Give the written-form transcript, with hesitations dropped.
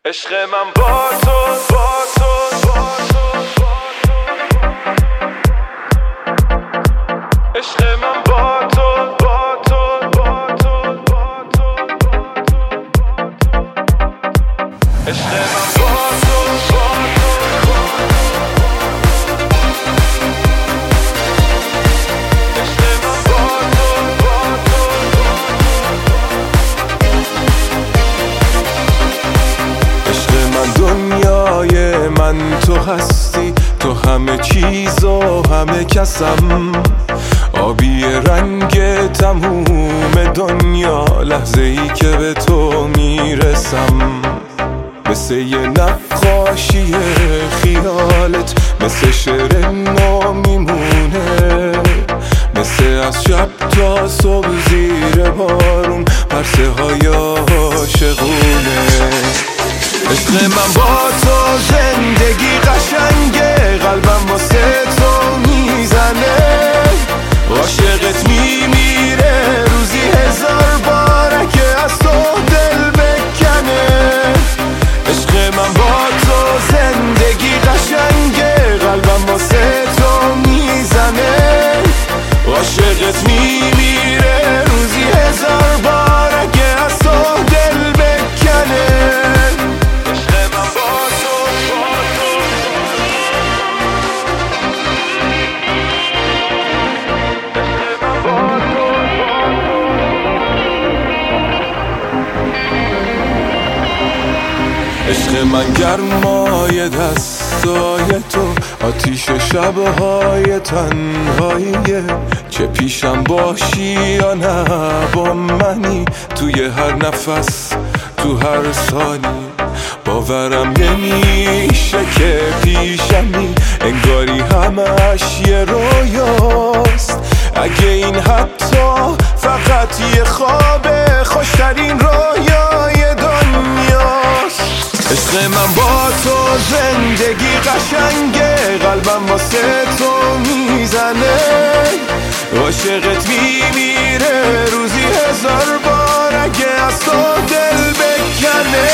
عشق من با تو عشق من با تو عشق من با تو دنیای من تو هستی، تو همه چیز و همه کسم، آبی رنگ تموم دنیا، لحظه ای که به تو میرسم. مثل یه نقاشی خیالت، مثل شعر نو میمونه، مثل از شب تا صبح زیر بارون، پرسه های عاشقونه. عشق من با تو زندگی قشنگه، قلبم واسه تو میزنه، عاشقت میمیره روزی هزار بار که از تو دل بکنه. عشق من با تو زندگی قشنگه، قلبم واسه تو میزنه، عاشقت میمیره روزی هزار بار که از تو دل بکنه. عشق من گرمای دستای تو، آتیش شبهای تنهاییه، چه پیشم باشی یا نه با منی، توی هر نفس تو هر ثانی. باورم نمیشه که پیشمی، انگاری همش یه رویاست، اگه این حتی فقط یه خوابه، خوشترین رویای دنیاست. عشق من با تو زندگی قشنگه، قلبم واسه تو میزنه، عاشقت میمیره روزی هزار بار اگه از تو دل بکنه.